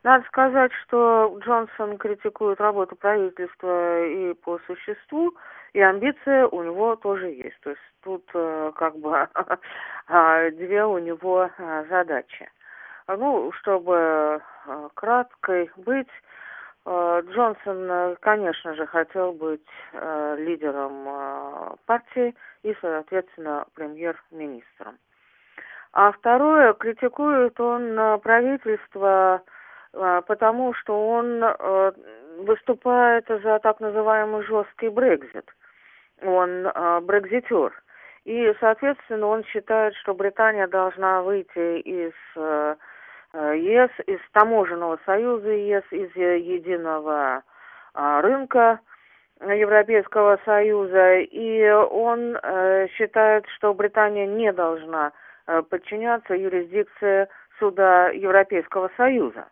Надо сказать, что Джонсон критикует работу правительства и по существу, и амбиции у него тоже есть. То есть тут как бы две у него задачи. Ну, чтобы краткой быть, Джонсон, конечно же, хотел быть лидером партии и, соответственно, премьер-министром. А второе, критикует он правительство, потому что он выступает за так называемый жесткий Брексит. Он брекзитер. И, соответственно, он считает, что Британия должна выйти из ЕС, из таможенного союза ЕС, из единого рынка Европейского союза. И он считает, что Британия не должна подчиняться юрисдикции суда Европейского союза.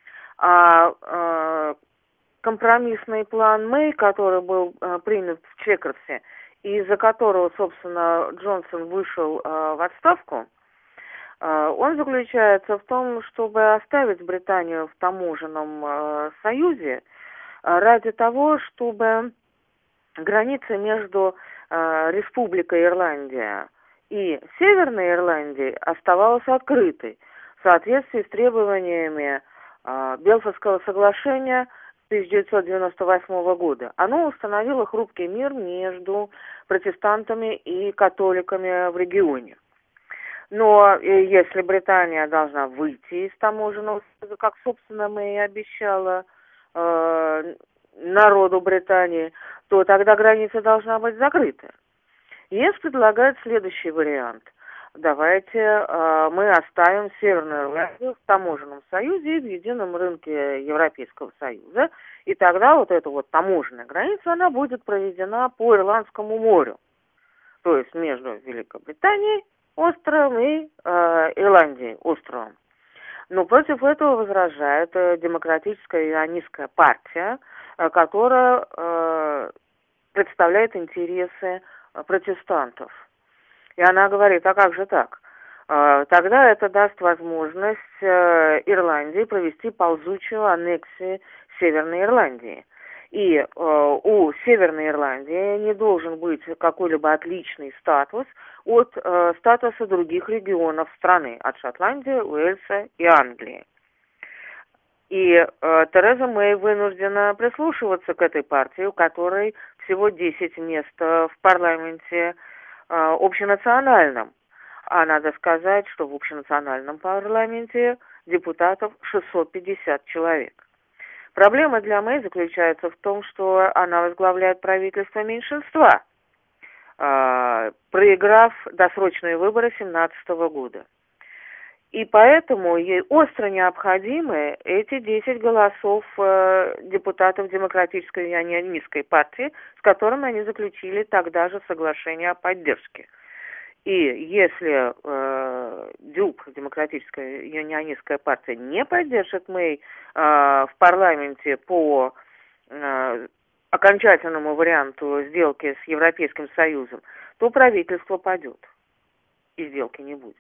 А компромиссный план Мэй, который был принят в Чекерсе, и из-за которого, собственно, Джонсон вышел в отставку, он заключается в том, чтобы оставить Британию в таможенном союзе ради того, чтобы граница между Республикой Ирландия и Северной Ирландией оставалась открытой в соответствии с требованиями Белфастского соглашения 1998 года. Оно установило хрупкий мир между протестантами и католиками в регионе. Но если Британия должна выйти из таможенного союза, как, собственно, Мэй и обещала народу Британии, то тогда граница должна быть закрыта. ЕС предлагает следующий вариант. Давайте мы оставим Северную Ирландию в таможенном союзе и в едином рынке Европейского союза. И тогда вот эта вот таможенная граница, она будет проведена по Ирландскому морю. То есть между Великобританией островом и Ирландией островом. Но против этого возражает Демократическая ионистская партия, которая представляет интересы протестантов. И она говорит, а как же так? Тогда это даст возможность Ирландии провести ползучую аннексию Северной Ирландии. И у Северной Ирландии не должен быть какой-либо отличный статус от статуса других регионов страны, от Шотландии, Уэльса и Англии. И Тереза Мэй вынуждена прислушиваться к этой партии, у которой всего 10 мест в парламенте общенациональном. А надо сказать, что в общенациональном парламенте депутатов 650 человек. Проблема для Мэй заключается в том, что она возглавляет правительство меньшинства, проиграв досрочные выборы 2017 года. И поэтому ей остро необходимы эти 10 голосов депутатов Демократической ионистской партии, с которыми они заключили тогда же соглашение о поддержке. И если ДЮП, Демократическая ионистская партия, не поддержит Мэй в парламенте по окончательному варианту сделки с Европейским Союзом, то правительство падет, и сделки не будет.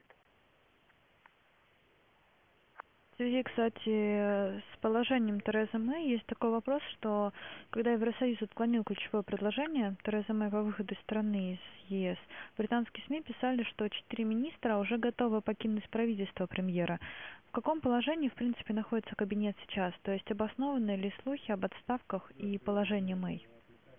В связи, кстати, с положением Терезы Мэй есть такой вопрос, что когда Евросоюз отклонил ключевое предложение Терезы Мэй по выходу страны из ЕС, британские СМИ писали, что 4 министра уже готовы покинуть правительство премьера. В каком положении, в принципе, находится кабинет сейчас? То есть обоснованы ли слухи об отставках и положении Мэй?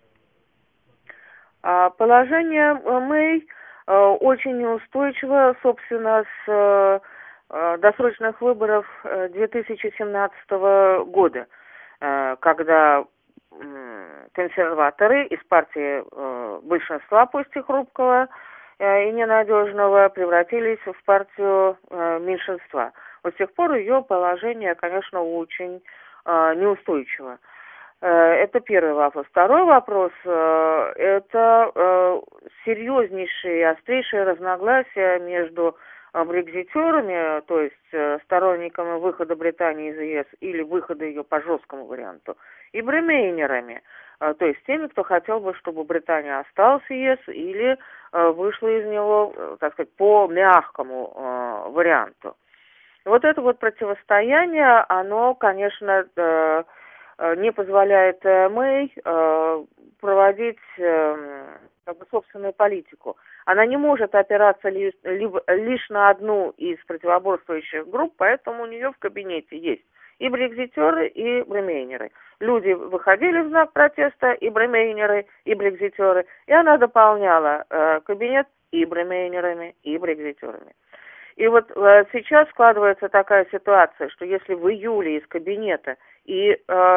Положение Мэй очень неустойчиво, собственно, с досрочных выборов 2017 года, когда консерваторы из партии большинства, пусть и хрупкого и ненадежного, превратились в партию меньшинства. Вот с тех пор ее положение, конечно, очень неустойчиво. Это первый вопрос. Второй вопрос – это серьезнейшие и острейшие разногласия между брекзитерами, то есть сторонниками выхода Британии из ЕС или выхода ее по жесткому варианту, и бремейнерами, то есть теми, кто хотел бы, чтобы Британия осталась в ЕС или вышла из него, так сказать, по мягкому варианту. Вот это вот противостояние, оно, конечно, не позволяет Мэй проводить как бы собственную политику. Она не может опираться лишь на одну из противоборствующих групп, поэтому у нее в кабинете есть и брекзитеры, и бремейнеры. Люди выходили в знак протеста, и бремейнеры, и брекзитеры, и она дополняла кабинет и бремейнерами, и брекзитерами. И вот сейчас складывается такая ситуация, что если в июле из кабинета и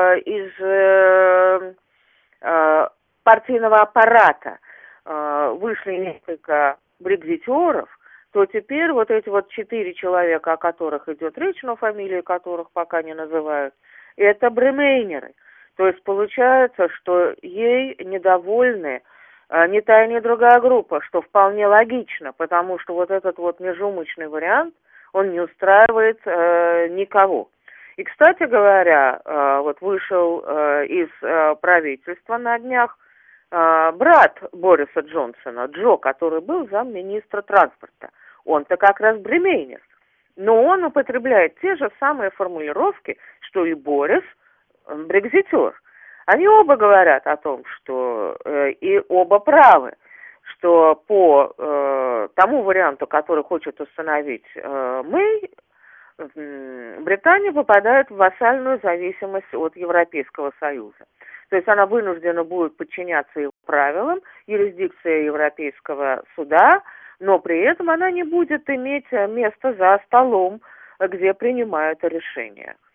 из партийного аппарата вышли несколько брекзитеров, то теперь вот эти вот 4 человека, о которых идет речь, но фамилии которых пока не называют, это бремейнеры. То есть получается, что ей недовольны ни та, ни другая группа, что вполне логично, потому что вот этот вот межумочный вариант, он не устраивает никого. И, кстати говоря, вот вышел из правительства на днях брат Бориса Джонсона, Джо, который был замминистра транспорта. Он-то как раз бремейнер. Но он употребляет те же самые формулировки, что и Борис брекзитер. Они оба говорят о том, что и оба правы, что по тому варианту, который хочет установить Мэй, Британия попадает в вассальную зависимость от Европейского Союза. То есть она вынуждена будет подчиняться его правилам, юрисдикции Европейского суда, но при этом она не будет иметь места за столом, где принимают решения.